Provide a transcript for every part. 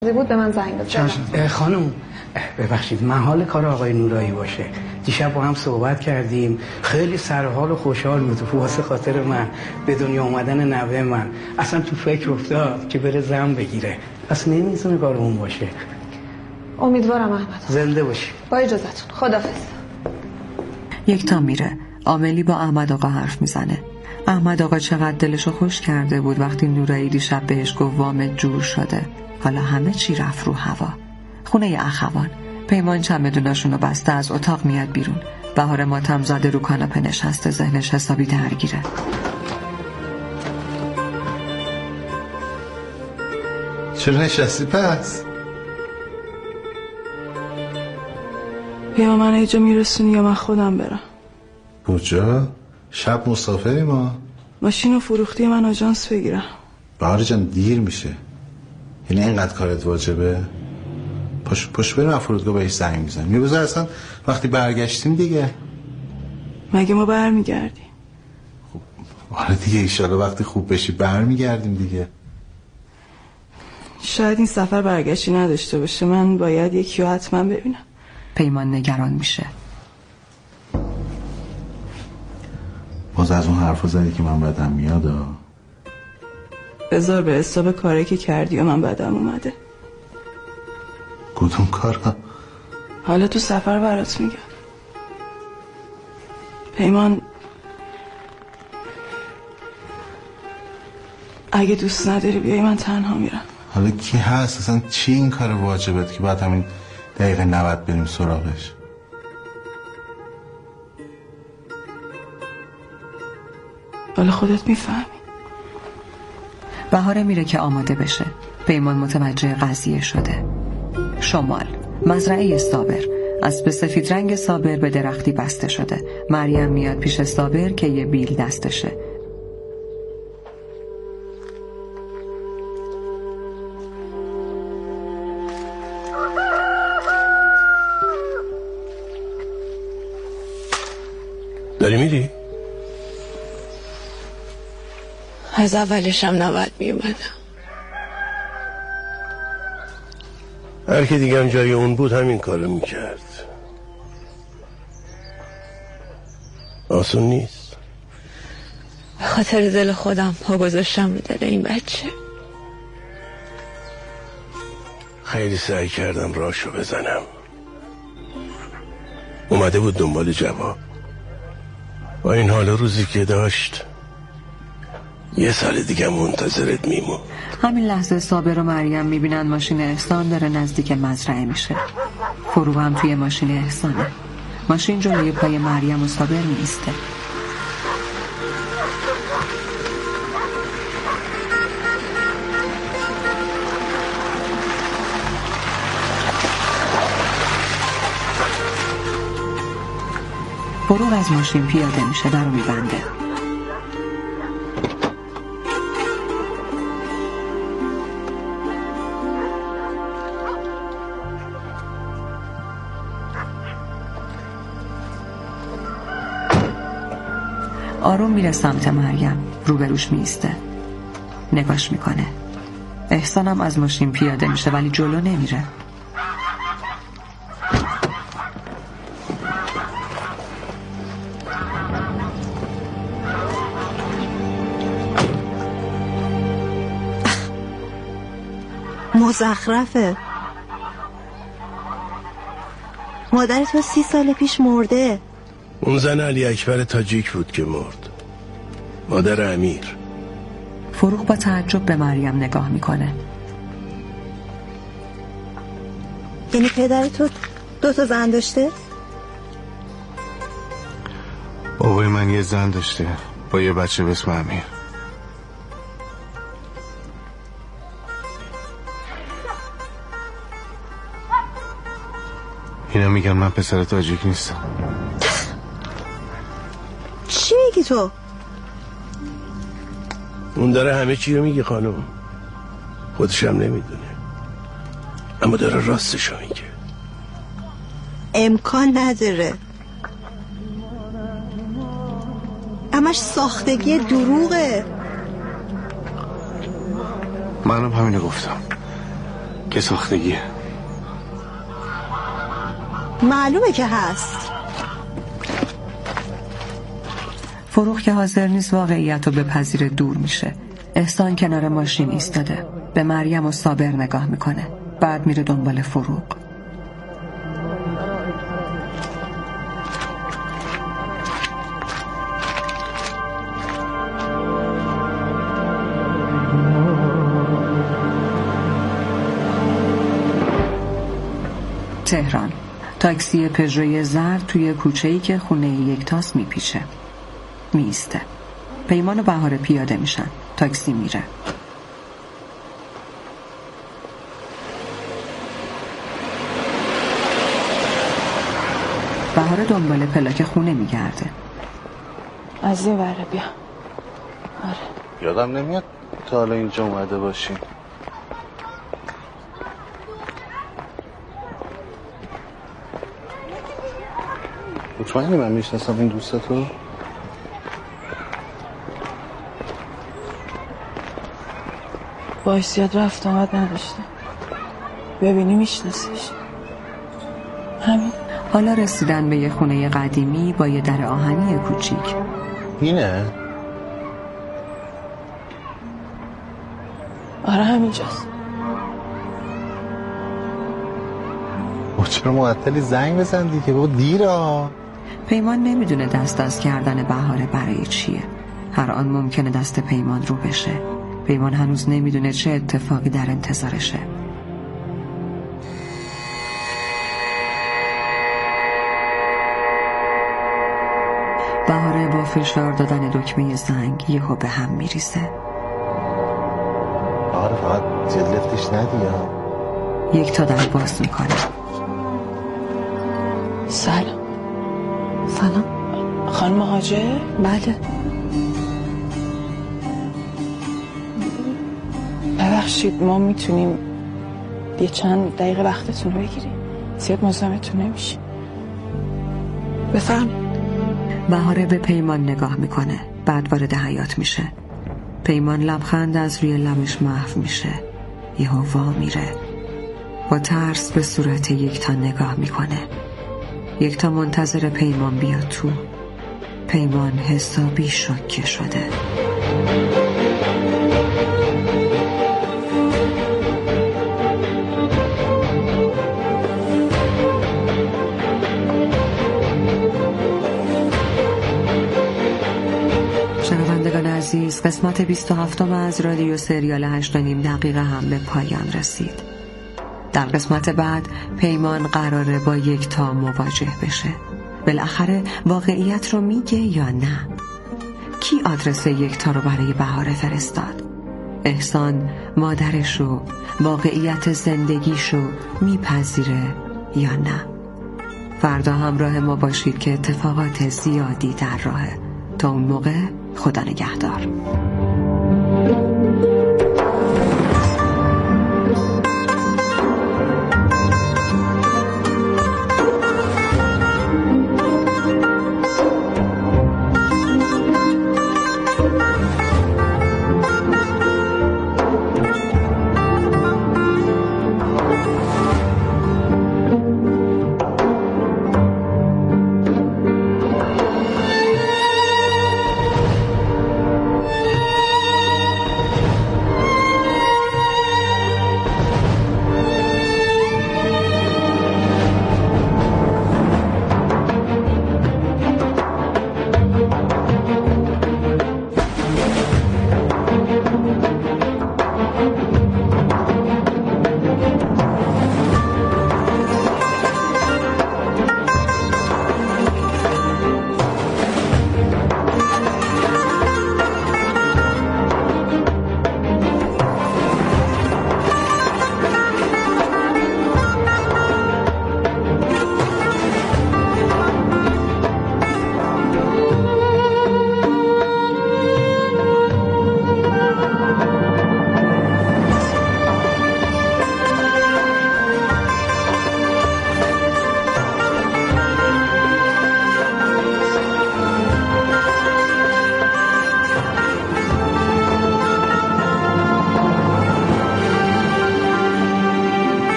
بود به من زنگ بزن. خانم ببخشید، محال کار آقای نورایی باشه. دیشب با هم صحبت کردیم، خیلی سرحال و خوشحال بود واسه خاطر من به دنیا اومدن نوه من. اصلا تو فکر افتاد که بره زن بگیره. اصلا نمی‌تونه کارمون باشه. امیدوارم احمد. زنده باشی. با اجازهتون. خدافظ. یک تا میره. عاملی با احمد آقا حرف میزنه. احمد آقا چقدر دلشو خوش کرده بود وقتی نورایی دیشب بهش گفت وامت جور شده. حالا همه چی رفت رو هوا. خونه اخوان. پیمان چمدوناشونو بسته از اتاق میاد بیرون. بهار ماتم زده رو کاناپه نشسته، ذهنش حسابی درگیره. چرا نشستی پس؟ یا من اینجا میرسونی یا من خودم برم. کجا؟ شب مسافری ما؟ ماشینو فروختی، من آژانس بگیرم. بهار جان دیر میشه. یعنی اینقدر کارت واجبه؟ پاش بریم فرودگاه بهش زنگ میزنیم. میبوزه اصلا وقتی برگشتیم دیگه. مگه ما برمیگردیم؟ خب آره دیگه، ایشالا وقتی خوب بشی برمیگردیم دیگه. شاید این سفر برگشتی نداشته باشه. من باید یکی رو حتما ببینم. پیمان نگران میشه. باز از اون حرفا زدی که من بدم میاد. بذار به حساب کاری که کردی و من بدم اومده. کدوم کارا؟ حالا تو سفر برات میگم. پیمان، اگه دوست نداری بیای من تنها میرم. حالا کی هست اصلا؟ چی این کار واجبت که بعد همین دقیقه 90 بریم سراغش؟ حالا خودت میفهمی. بهاره میره که آماده بشه. پیمان متوجه قضیه شده. شمال، مزرعه صابر. اسب سفید رنگ صابر به درختی بسته شده. مریم میاد پیش صابر که یه بیل دستشه. داری میری؟ از اولش هم نباید میومدم. هر که دیگه هم جای اون بود همین کارو میکرد. آسون نیست. به خاطر دل خودم پا گذاشتم رو دل این بچه. خیلی سعی کردم راهشو بزنم. اومده بود دنبال جواب. با این حال روزی که داشت یه سال دیگه منتظرت میمون. همین لحظه صابر و مریم میبینن ماشین احسان داره نزدیک مزرعه میشه. فروغ هم توی ماشین احسانه. ماشین جلوی پای مریم و صابر میسته. فروغ از ماشین پیاده میشه، در رو میبنده. آروم میره سمت مریم، روبروش میسته. نگاش میکنه. احسانم از ماشین پیاده میشه ولی جلو نمیره. مزخرفه. مادرت 30 سال پیش مرده. اون زن علی اکبر تاجیک بود که مرد. مادر امیر. فروغ با تعجب به مریم نگاه میکنه. یعنی پدرت 2 تا زن داشته؟ بابای من یه زن داشته با یه بچه به اسم امیر. اینا میگن من پسر تاجیک نیستم. چی میگی تو؟ اون داره همه چی رو میگه خانم. خودش هم نمیدونه، اما داره راستشو میگه. امکان نداره. همش ساختگی دروغه. منم همینو گفتم. که ساختگیه. معلومه که هست. فروغ که حاضر نیست واقعیت رو بپذیره دور میشه. احسان کنار ماشین ایستاده، به مریم و صابر نگاه میکنه، بعد میره دنبال فروغ. تهران. تاکسی پژوی زرد توی کوچه‌ای که خونه یکتاست میپیچه. میسته. پیمان و بهار پیاده میشن. تاکسی میره. بهار دنبال پلاک خونه میگرده. از این وره بیا. آره. یادم نمیاد تا حالا اینجا اومده باشیم. مطمئنی من میشناسم این دوستتو؟ باش زیاد رفت آمد نداشته. ببینی میشناسیش. همین. حالا رسیدن به یه خونه قدیمی با یه در آهنی کوچیک. اینه؟ آره همینجاست. چرا معطلی زنگ بزن دیگه بابا دیره. پیمان نمیدونه دست کردن بهاره برای چیه. هر آن ممکنه دست پیمان رو بشه. پیمان هنوز نمیدونه چه اتفاقی در انتظارشه. بهاره با فشار دادن دکمه زنگ یهو به هم میریزه. آره فقط زیاد لفتش ندی یا. یک تا در باز میکنه. سلام. سلام. خانم هاجر؟ بله. ببخشید ما میتونیم یه چند دقیقه وقتتون رو بگیریم؟ زیاد مزاحمتون نمیشیم. بفرم. بهاره به پیمان نگاه میکنه، بعد وارد حیاط میشه. پیمان لبخند از روی لبش محو میشه. یهو وا میره. با ترس به صورت یکتا نگاه میکنه. یکتا منتظر پیمان بیاد تو. پیمان حسابی شوکه شده. شنوندگان عزیز، قسمت 27 از رادیو سریال 8.5 دقیقه هم به پایان رسید. در قسمت بعد پیمان قراره با یکتا مواجه بشه. بالاخره واقعیت رو میگه یا نه؟ کی آدرس یکتا رو برای بهاره فرستاد؟ احسان مادرشو، واقعیت زندگیشو میپذیره یا نه؟ فردا همراه ما باشید که اتفاقات زیادی در راهه. تا اون موقع خدا نگهدار.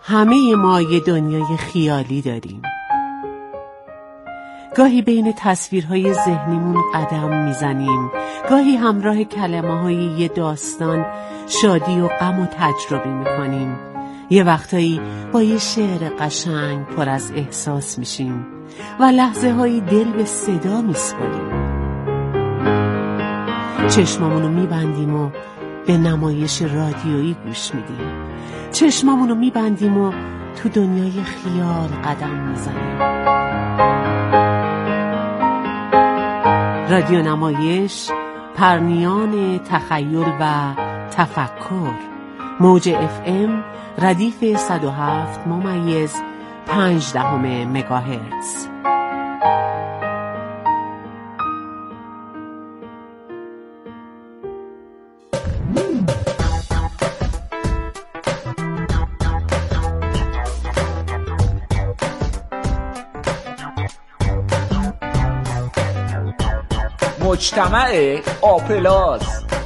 همه ما یه دنیای خیالی داریم. گاهی بین تصویرهای ذهنیمون قدم میزنیم، گاهی همراه کلمه‌های یه داستان شادی و غم و تجربه میکنیم. یه وقتایی با یه شعر قشنگ پر از احساس میشیم و لحظه هایی دل به صدا میسپاریم. چشمامونو میبندیم و به نمایش رادیویی گوش میدیم. چشمامونو میبندیم و تو دنیای خیال قدم میزنیم. رادیو نمایش، پرنیان تخیل و تفکر. موج FM ردیف 107.5 مگاهرتز. مجتمع آپلاز.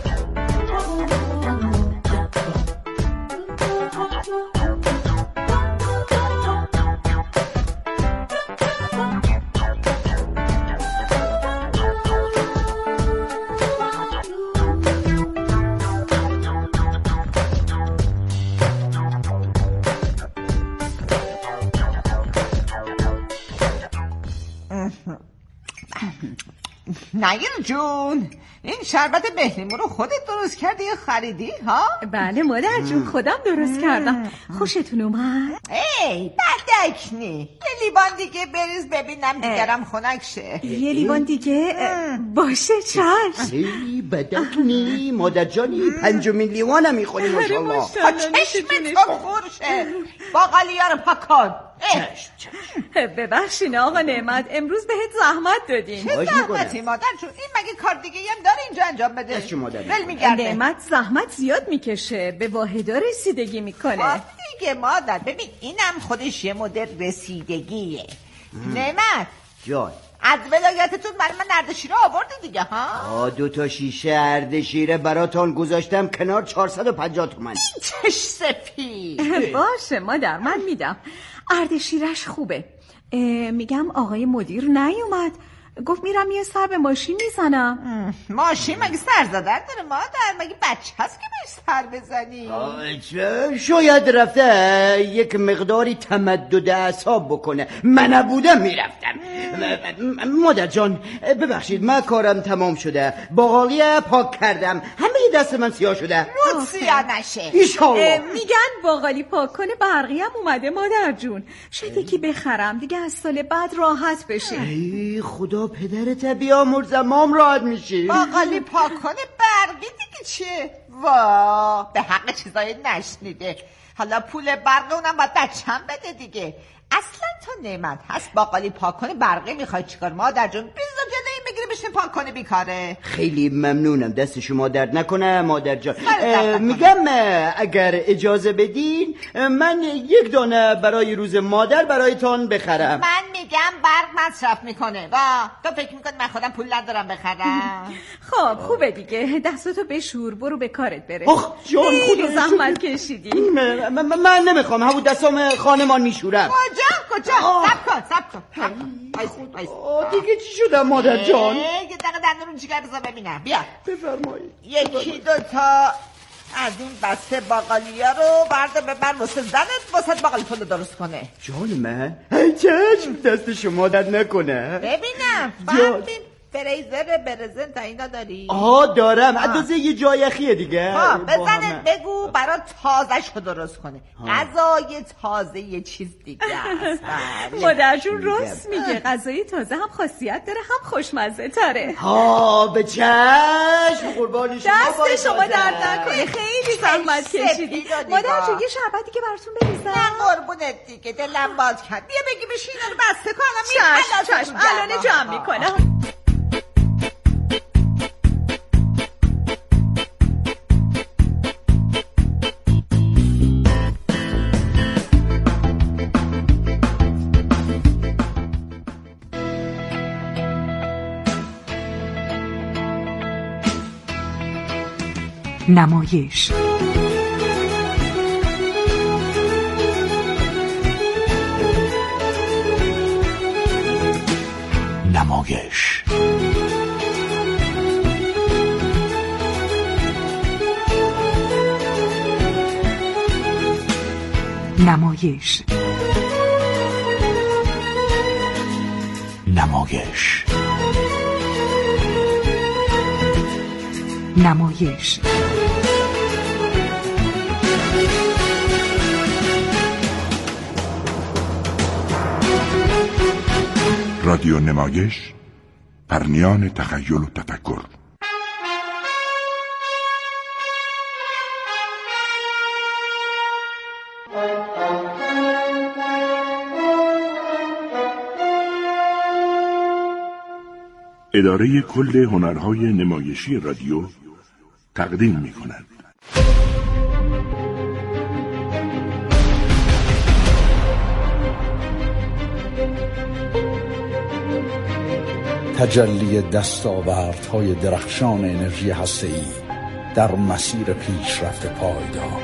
نگیر جون، این شربت بهلیمو رو خودت درست کردی یا خریدی ها؟ بله مادر جون، خودم درست کردم. خوشتون اومد؟ ای بدکنی، یه لیوان دیگه بریز ببینم دیگرم خنک شه. یه لیوان دیگه؟ باشه چشم. ای بدکنی مادر جانی، 5 لیوانم میخوری ماشاءالله. چشمت تو خورشه، باقالیا رو پاک کن. ببخشین آقا نعمت، امروز بهت زحمت دادیم. چه زحمتی مادر جون؟ این مگه کار دیگه هم داره اینجا انجام بده؟ ول میگرده. نعمت زحمت زیاد میکشه، به واحدا رسیدگی میکنه. دیگه مادر ببین، اینم خودش یه مدل رسیدگیه. نعمت جان، از ولایتتون برای من اردشیره آورده دیگه ها؟ 2 شیشه اردشیره براتون گذاشتم کنار، 450 تومن. چش سپید. باشه مادر، من میدم. اردشیرش خوبه. میگم آقای مدیر نیومد، گفت میرم یه سر به ماشین میزنم. ماشین مگه سر زدن داره مادر؟ مگه بچه هست که بهش سر بزنی؟ شاید رفته یک مقداری تمدد اعصاب بکنه. من نبودم میرفتم. مادر جان ببخشید، من کارم تمام شده، باقالی پاک کردم، همه دست من سیاه شده. رود سیاه نشه ایشالله. میگن باقالی پاک کنه، برقی هم اومده مادر جون. شاید یکی بخرم دیگه، از سال بعد راحت بشه. ای خدا پدرت بیامرزم، هم راحت میشی. باقالی پاک کنه برقی دیگه چیه؟ وا به حق چیزای نشنیده. حالا پول برق اونم باید بچه‌م بده دیگه. اصلا تو نعمت هست باقالی پاک کنه برقی میخوای چیکار مادر جون؟ بیزا جلوی این بگیره بشین پاک کنه بیکاره. خیلی ممنونم، دست شما درد نکنه مادر جان. میگم اگر اجازه بدین من 1 دانه برای روز مادر برایتان بخرم. من میگم برق مصرف میکنه. وا تو فکر میکنی من خودم پول ندارم بخرم؟ خب خوبه دیگه، دستاتو بشور، برو به کارت بره. جان خیلی زحمت کشیدی. من نمیخوام، همون دستام خانمان میشورم. کجا؟ سب کن. دیگه چی شده مادر جان؟ یه دقیقه دندون جیگر بذار ببینم. بیا بفرمایید. 1 2 تا از این بسته باقالیا رو برده ببر واسه زنت، واسه باقالی پلو درست کنه. جان من؟ چشم، دست شما درد نکنه. ببینم فهمتین فریزر برزنت اینا داری؟ دارم، اندازه یه جایخیه دیگه. بزنه بگو برای تازه‌ش رو درست کنه. غذای تازه یه چیز دیگه است. مادر جون راست میگه، غذای تازه هم خاصیت داره هم خوشمزه تره. به چشم، قربانی شما. دست شما درد نکنه، خیلی زحمت کشیدی. مادر جون یه شربت دیگه براتون بریزم؟ نه قربونت دیگه، دلم باز کرد. بیا بگی بشین رو بسته کنم. چشم الان جمع میکنم. نمایش نمایش. نمایش. نمایش. نمایش. رادیو نمایش، پرنیان تخیل و تفکر. اداره کل هنرهای نمایشی رادیو تقدیم می‌کند. تجلی دستاوردهای درخشان انرژی هسته‌ای در مسیر پیشرفت پایدار.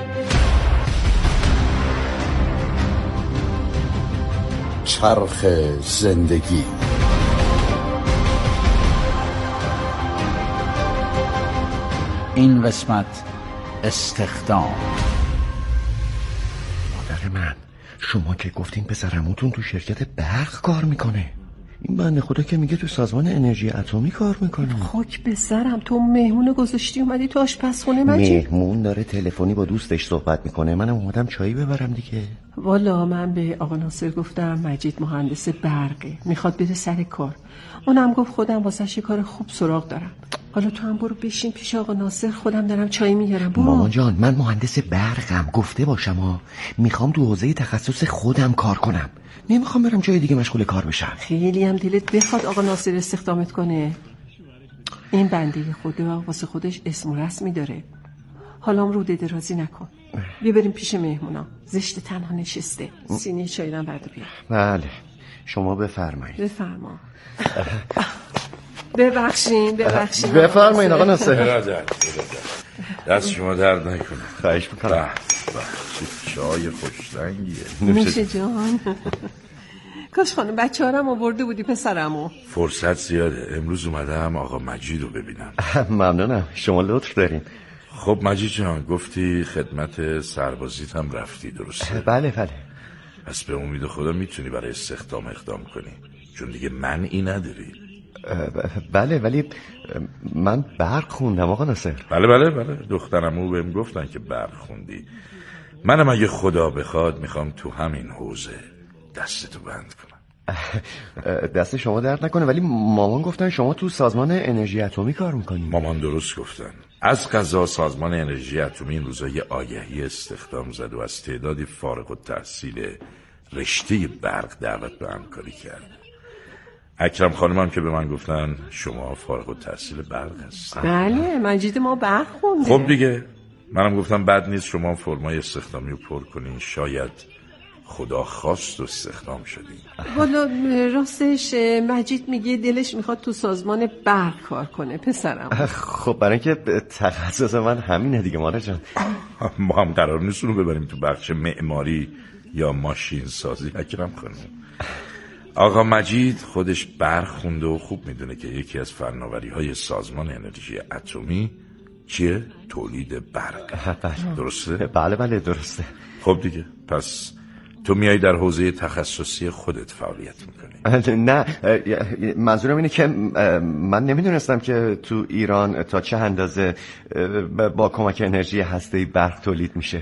چرخ زندگی. این قسمت استخدام. مادر من، شما که گفتین پسرعموتون تو شرکت برق کار میکنه. این بنده خدا که میگه تو سازمان انرژی اتمی کار میکنه. خاک به سرم، تو مهمون گذاشتی اومدی تو آشپزخونه مجید؟ مهمون داره تلفنی با دوستش صحبت میکنه، منم اومدم چایی ببرم دیگه. والا من به آقا ناصر گفتم مجید مهندس برقه، میخواد بره سر کار. اونم گفت خودم واسه کار خوب سراغ دارم. حالا تو هم برو بشین پیش آقا ناصر، خودم دارم چای میارم. مامان جان، من مهندس برقم، گفته باشم میخوام تو حوزه تخصص خودم کار کنم، نمیخوام برم جای دیگه مشغول کار بشم. خیلی هم دلت بخواد آقا ناصر استخدامت کنه. این بنده خدا واسه خودش اسم و رسمی داره. حالا هم رو درازی نکن، بیا بریم پیش مهمونا. زشت تنها نشسته. سینی چای رو برد بیا. بله شما بفرمایید. بفرما. ببخشین بفرمایید آقا ناصر. دست شما درد نکنه. خواهش میکنم. چای خوشرنگیه. نوشه جان. کاش خانم بچه هارم آورده بودی پسرمو. فرصت زیاده، امروز اومدم آقا مجید رو ببینم. ممنونم، شما لطف دارین. خب مجید جان، گفتی خدمت سربازیت هم رفتی، درسته؟ بله. پس به امید خدا میتونی برای استخدام اقدام کنی، چون دیگه منعی نداری. بله، ولی من برق خوندم آقا ناصر. بله دخترمو بهم گفتن که برق خوندی. منم اگه خدا بخواد میخوام تو همین حوزه دستتو بند کنم. دست شما درد نکنه، ولی مامان گفتن شما تو سازمان انرژی اتمی کار میکنی. مامان درست گفتن. از قضا سازمان انرژی اتمی این روزا یه آگهی استخدام زد و از تعدادی فارغ التحصیل رشته برق دعوت به همکاری کرد. اکرم خانمم که به من گفتن شما فارغ التحصیل برق هست. بله مجید ما برق خونده. خب دیگه منم گفتم بد نیست شما فرمای استخدامی رو پر کنین، شاید خدا خواست و استخدام شدین. والا راستش مجید میگه دلش میخواد تو سازمان برق کار کنه پسرم. خب برای اینکه تخصص من همینه دیگه مادر جان. ما هم قرار نیست رو ببریم تو بخش معماری یا ماشین سازی. اکرم خانم، آقا مجید خودش برق خونده و خوب میدونه که یکی از فناوری‌های سازمان انرژی اتمی چیه؟ تولید برق. درسته؟ بله درسته. خب دیگه پس تو میای در حوزه تخصصی خودت فعالیت میکنی. نه، منظورم اینه که من نمیدونستم که تو ایران تا چه اندازه با کمک انرژی هسته‌ای برق تولید میشه.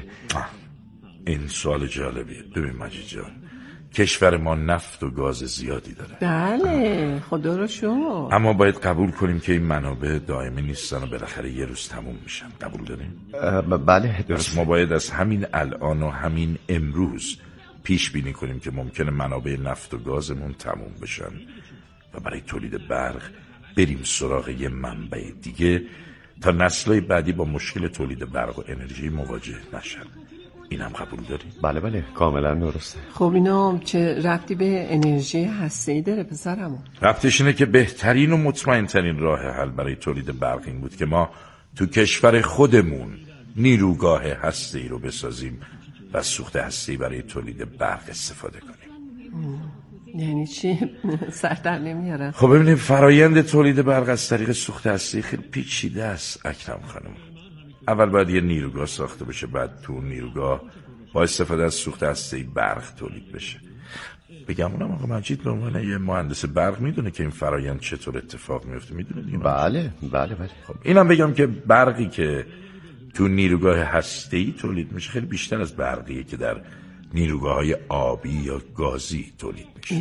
این سوال جالبیه. ببین مجید جان، کشور ما نفت و گاز زیادی داره. بله خدا رو شکر. اما باید قبول کنیم که این منابع دائمی نیستن و بالاخره یه روز تموم میشن. قبول داریم؟ بله درست. ما باید از همین الان و همین امروز پیش بینی کنیم که ممکنه منابع نفت و گازمون تموم بشن و برای تولید برق بریم سراغ یه منبع دیگه تا نسل‌های بعدی با مشکل تولید برق و انرژی مواجه نشن. اینم قبول داری؟ بله کاملا درسته. خب اینا چه ربطی به انرژی هسته‌ای داره پسرمون؟ ربطش اینه که بهترین و مطمئن‌ترین راه حل برای تولید برق این بود که ما تو کشور خودمون نیروگاه هسته‌ای رو بسازیم و از سوخت هسته‌ای برای تولید برق استفاده کنیم. یعنی چی؟ سر در نمیارم. خب ببینیم، فرایند تولید برق از طریق سوخت هسته‌ای خیلی پیچیده است اکرم خانم. اول باید یه نیروگاه ساخته بشه، بعد تو نیروگاه با استفاده از سوخت هسته‌ای برق تولید بشه. بگم اونم آقا مجید به عنوان یه مهندس برق میدونه که این فرایند چطور اتفاق میفته، میدونه دیگه؟ بله. خب اینم بگم که برقی که تو نیروگاه هسته‌ای تولید میشه خیلی بیشتر از برقیه که در نیروگاه‌های آبی یا گازی تولید میشه.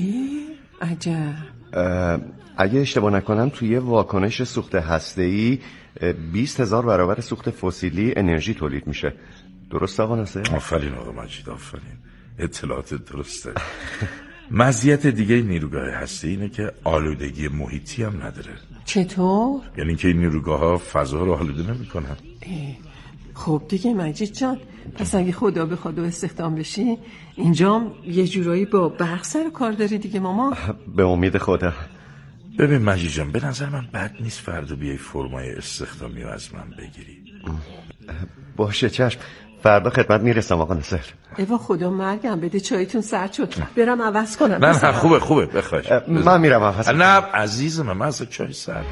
عجب. اگه اشتباه نکنم توی واکنش سوخت هسته‌ای 20,000 برابر سوخت فسیلی انرژی تولید میشه. درست آقا ناصر؟ آفرین آقا مجید، آفرین، اطلاعات درسته. مزیت دیگه نیروگاه هسته‌ای اینه که آلودگی محیطی هم نداره. چطور؟ یعنی که این نیروگاه‌ها فضا رو آلوده نمی‌کنن. خب دیگه مجید جان، پس اگه خدا بخواد و استخدام بشی اینجام یه جورایی با برق سر کار داری دیگه ماما. به امید خدا. ببین مجید جان، به نظر من بد نیست فردا بیای فرمای استخدامی رو از من بگیری. باشه چشم، فردا خدمت میرسم آقا ناصر. ایوا خدا مرگم بده، چایتون سرد شد، برم عوض کنم. نه خوبه بخواش. من میرم عوض کنم. نه عزیزم، من از چای سرد.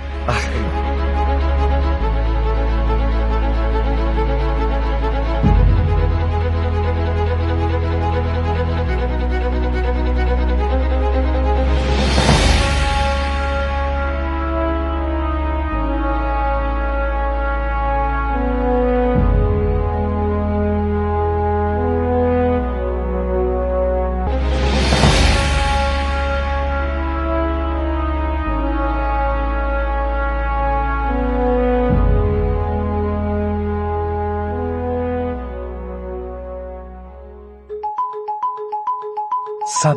با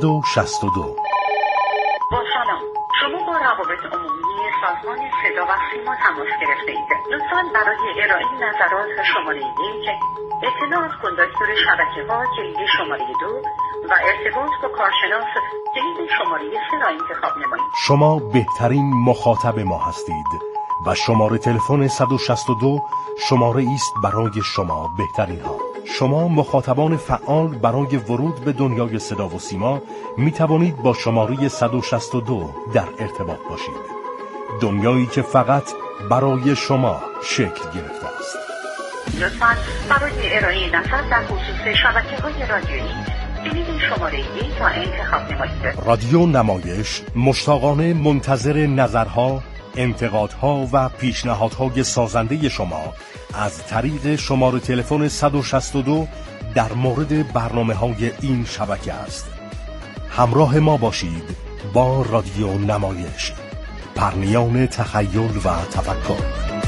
سلام، شما با روابط عمومی سازمان صدا و سیما تماس گرفته اید. لطفاً برای ارائه نظرات شماره 1، اطلاع از کندکتور شبکه‌ها کلید شماره 2 و ارتباط با کارشناس کلید شماره 3 را انتخاب نمایید. شما بهترین مخاطب ما هستید و شماره تلفن 162 شماره است برای شما بهترین ها. شما مخاطبان فعال برای ورود به دنیای صدا و سیما می توانید با شماره 162 در ارتباط باشید. دنیایی که فقط برای شما شکل گرفته است. لطفاً برای ارائه نظر در خصوص شبکه‌های رادیویی کلید شماره 1 را انتخاب نمایید. رادیو نمایش مشتاقانه منتظر نظرها، انتقادها و پیشنهادهای سازنده شما از طریق شماره تلفن 162 در مورد برنامه‌های این شبکه است. همراه ما باشید با رادیو نمایش، پرنیان تخیل و تفکر.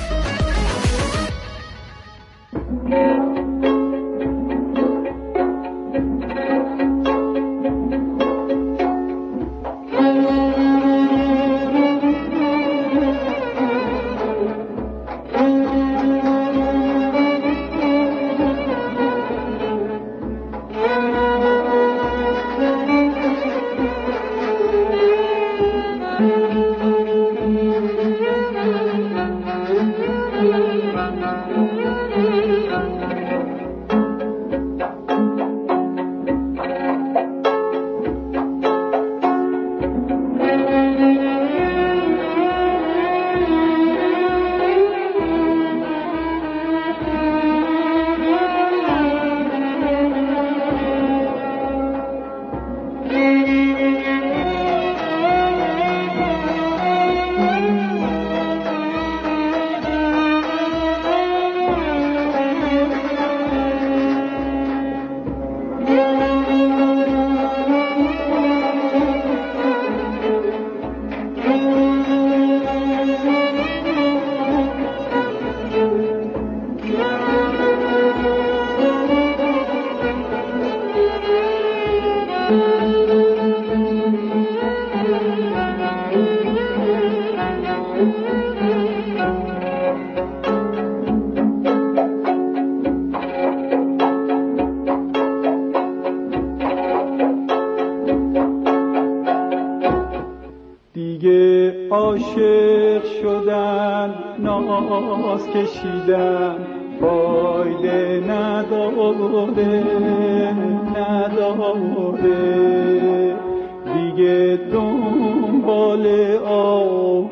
عاشق شدن ناز کشیدن فایده نداره دیگه دنبال آهو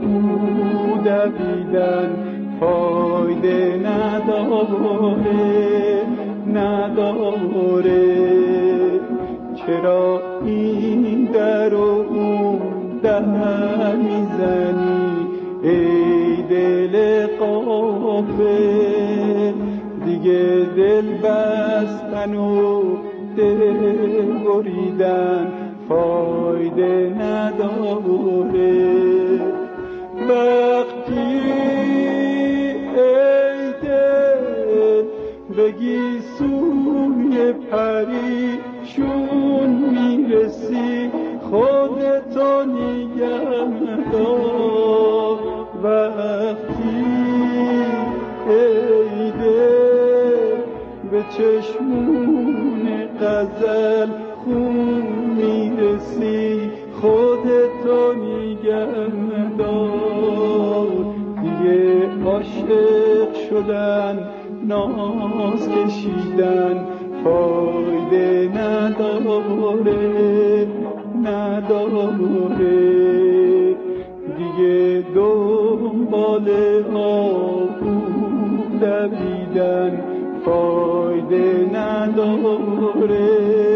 دویدن فایده نداره. چرا این در و اون در میزنی ای دل غافل؟ دیگه دل بستن و دل بریدن فایده نداره. وقتی ای دل بگی سوی پریشون میرسی خودتو نگه دار. وقتی ای دل به چشمون غزل خون میرسی خودتو نگه دار. دیگه عاشق شدن ناز کشیدن فایده نداره. دیگه دنبال آهو دویدن فایده نداره.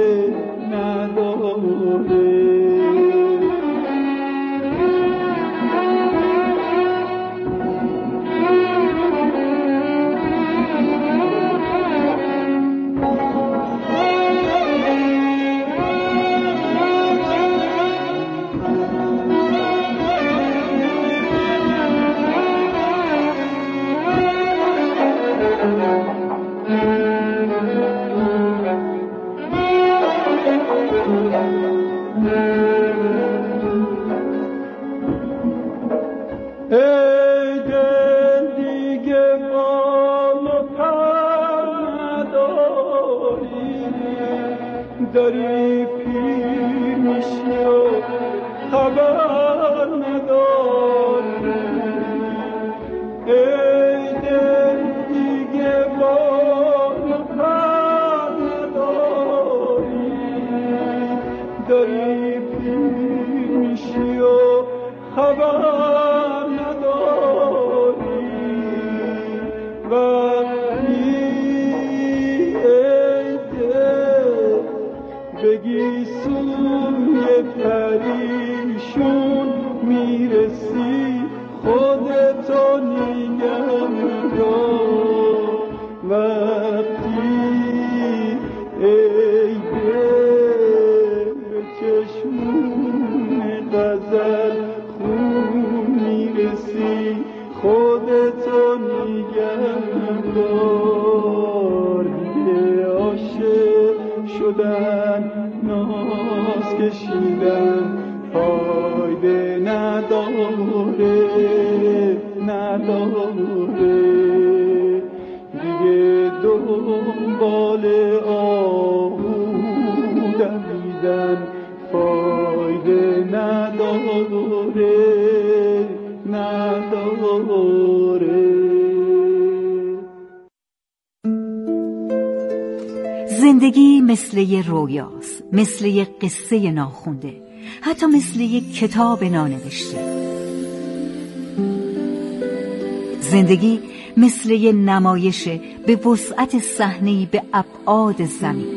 ای دل دیگه بال و پر نداری، داری پیر میشی و خبر نداری. ای دل دیگه بال و پر نداری، داری پیر میشی و خبر بگی سوی پریشون میرسی خودتو نگه دار. وقتی ای دل به چشمون غزل خون میرسی خودتو نگه دار. دیگه عاشق شدن ناز کشیدن فایده نداره. دیگه دنبال آهو دویدن فایده نداره. زندگی مثل یه رویاست، مثل یه قصه ناخونده، حتی مثل یه کتاب نانوشته. زندگی مثل یه نمایشه به وسعت صحنه‌ای به ابعاد زمین.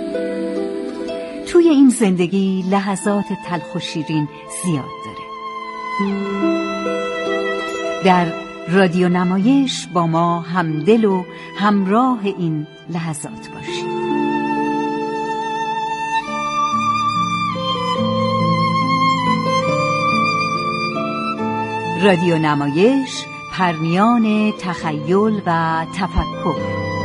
توی این زندگی لحظات تلخ و شیرین زیاد داره. در رادیو نمایش با ما همدل و همراه این لحظات باشید. رادیو نمایش، پرنیان تخیل و تفکر.